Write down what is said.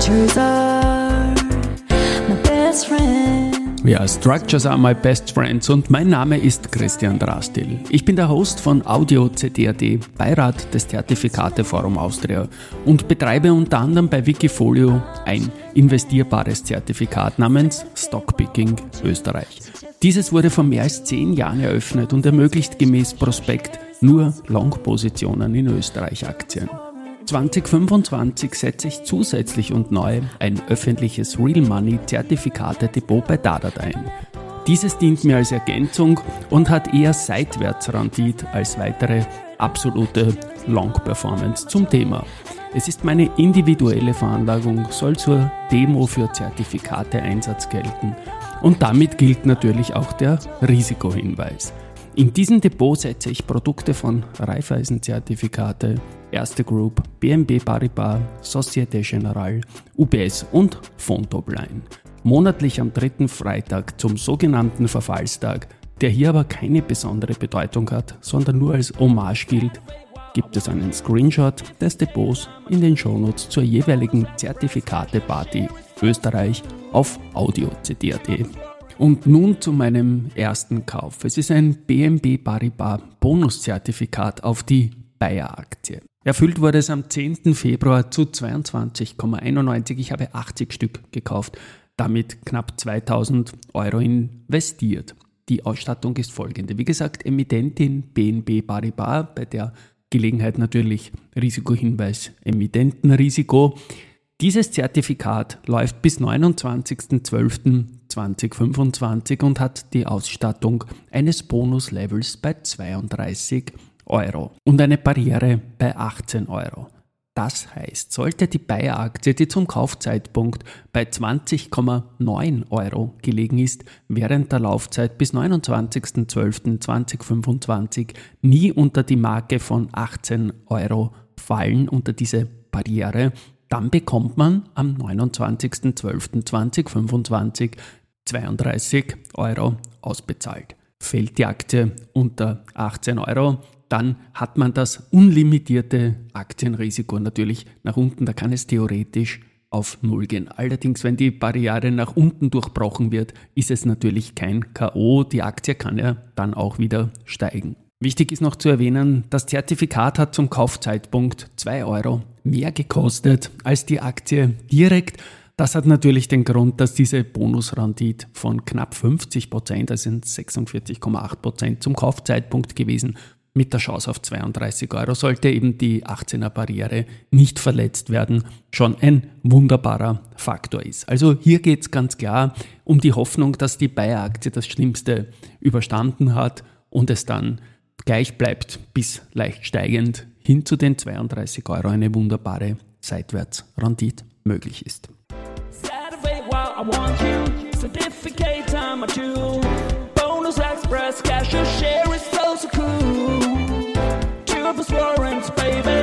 structures are my best friends. Ja, Structures are my best friends und mein Name ist Christian Drastil. Ich bin der Host von Audio CD.at, Beirat des Zertifikateforum Austria und betreibe unter anderem bei Wikifolio ein investierbares Zertifikat namens Stockpicking Österreich. Dieses wurde vor mehr als 10 Jahren eröffnet und ermöglicht gemäß Prospekt nur Long-Positionen in Österreich-Aktien. 2025 setze ich zusätzlich und neu ein öffentliches Real Money Zertifikate-Depot bei Dadat ein. Dieses dient mir als Ergänzung und hat eher Seitwärtsrendite als weitere absolute Long-Performance zum Thema. Es ist meine individuelle Veranlagung, soll zur Demo für Zertifikate-Einsatz gelten und damit gilt natürlich auch der Risikohinweis. In diesem Depot setze ich Produkte von Raiffeisen-Zertifikate, Erste Group, BNP Paribas, Societe Generale, UBS und Vontobel ein. Monatlich am 3. Freitag zum sogenannten Verfallstag, der hier aber keine besondere Bedeutung hat, sondern nur als Hommage gilt, gibt es einen Screenshot des Depots in den Shownotes zur jeweiligen Zertifikate-Party Österreich auf Audio-CD.at. Und nun zu meinem ersten Kauf. Es ist ein BNP Paribas Bonuszertifikat auf die Bayer-Aktie. Erfüllt wurde es am 10. Februar zu 22,91. Ich habe 80 Stück gekauft, damit knapp 2.000 Euro investiert. Die Ausstattung ist folgende. Wie gesagt, Emittentin BNP Paribas, bei der Gelegenheit natürlich Risikohinweis Emittentenrisiko. Dieses Zertifikat läuft bis 29.12.2025 und hat die Ausstattung eines Bonuslevels bei 32 Euro und eine Barriere bei 18 Euro. Das heißt, sollte die Bayer-Aktie, die zum Kaufzeitpunkt bei 20,9 Euro gelegen ist, während der Laufzeit bis 29.12.2025 nie unter die Marke von 18 Euro fallen, unter diese Barriere, dann bekommt man am 29.12.2025 32 Euro ausbezahlt. Fällt die Aktie unter 18 Euro, dann hat man das unlimitierte Aktienrisiko natürlich nach unten. Da kann es theoretisch auf 0 gehen. Allerdings, wenn die Barriere nach unten durchbrochen wird, ist es natürlich kein K.O. Die Aktie kann ja dann auch wieder steigen. Wichtig ist noch zu erwähnen, das Zertifikat hat zum Kaufzeitpunkt 2 Euro mehr gekostet als die Aktie direkt. Das hat natürlich den Grund, dass diese Bonusrendite von knapp 50%, das sind 46,8% zum Kaufzeitpunkt gewesen, mit der Chance auf 32 Euro sollte eben die 18er Barriere nicht verletzt werden, schon ein wunderbarer Faktor ist. Also hier geht es ganz klar um die Hoffnung, dass die Bayer-Aktie das Schlimmste überstanden hat und es dann gleich bleibt bis leicht steigend hin zu den 32 Euro eine wunderbare Seitwärtsrendite möglich ist. Express cash, your share is so cool. 2 Warrants, baby.